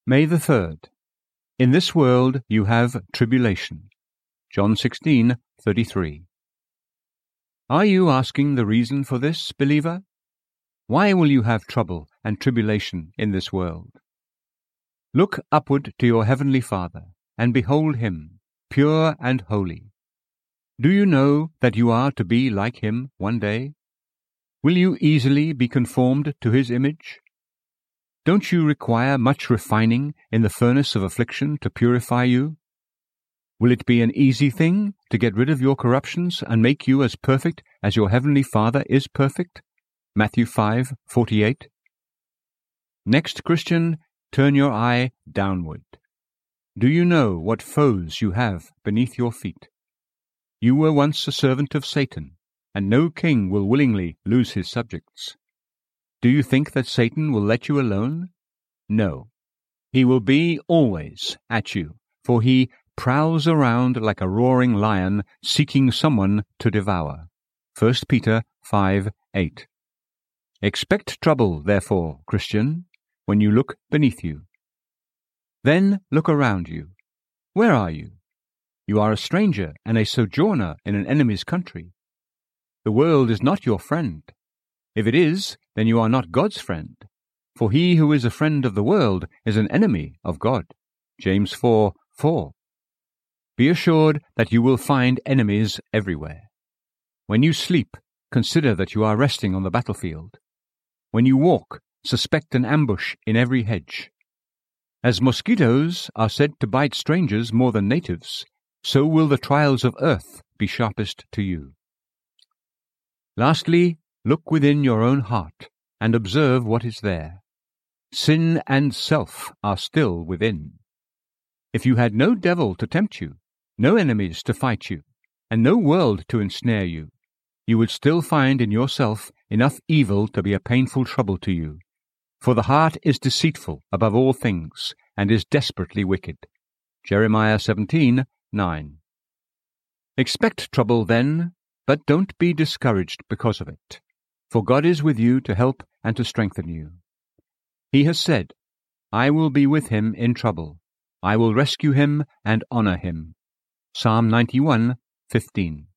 May the 3rd. In this world you have tribulation. John 16:33. Are you asking the reason for this, believer? Why will you have trouble and tribulation in this world? Look upward to your heavenly Father, and behold him, pure and holy. Do you know that you are to be like him one day? Will you easily be conformed to his image? Don't you require much refining in the furnace of affliction to purify you? Will it be an easy thing to get rid of your corruptions and make you as perfect as your heavenly Father is perfect? Matthew 5:48. Next, Christian, turn your eye downward. Do you know what foes you have beneath your feet? You were once a servant of Satan, and no king will willingly lose his subjects. Do you think that Satan will let you alone? No. He will be always at you, for he prowls around like a roaring lion seeking someone to devour. 1 Peter 5:8. Expect trouble, therefore, Christian, when you look beneath you. Then look around you. Where are you? You are a stranger and a sojourner in an enemy's country. The world is not your friend. If it is, then you are not God's friend. For he who is a friend of the world is an enemy of God. James 4:4. Be assured that you will find enemies everywhere. When you sleep, consider that you are resting on the battlefield. When you walk, suspect an ambush in every hedge. As mosquitoes are said to bite strangers more than natives, so will the trials of earth be sharpest to you. Lastly, look within your own heart and observe what is there. Sin and self are still within. If you had no devil to tempt you, no enemies to fight you, and no world to ensnare you, you would still find in yourself enough evil to be a painful trouble to you. For the heart is deceitful above all things, and is desperately wicked. Jeremiah 17:9. Expect trouble then, but don't be discouraged because of it, for God is with you to help and to strengthen you. He has said, I will be with him in trouble. I will rescue him and honor him. Psalm 91:15.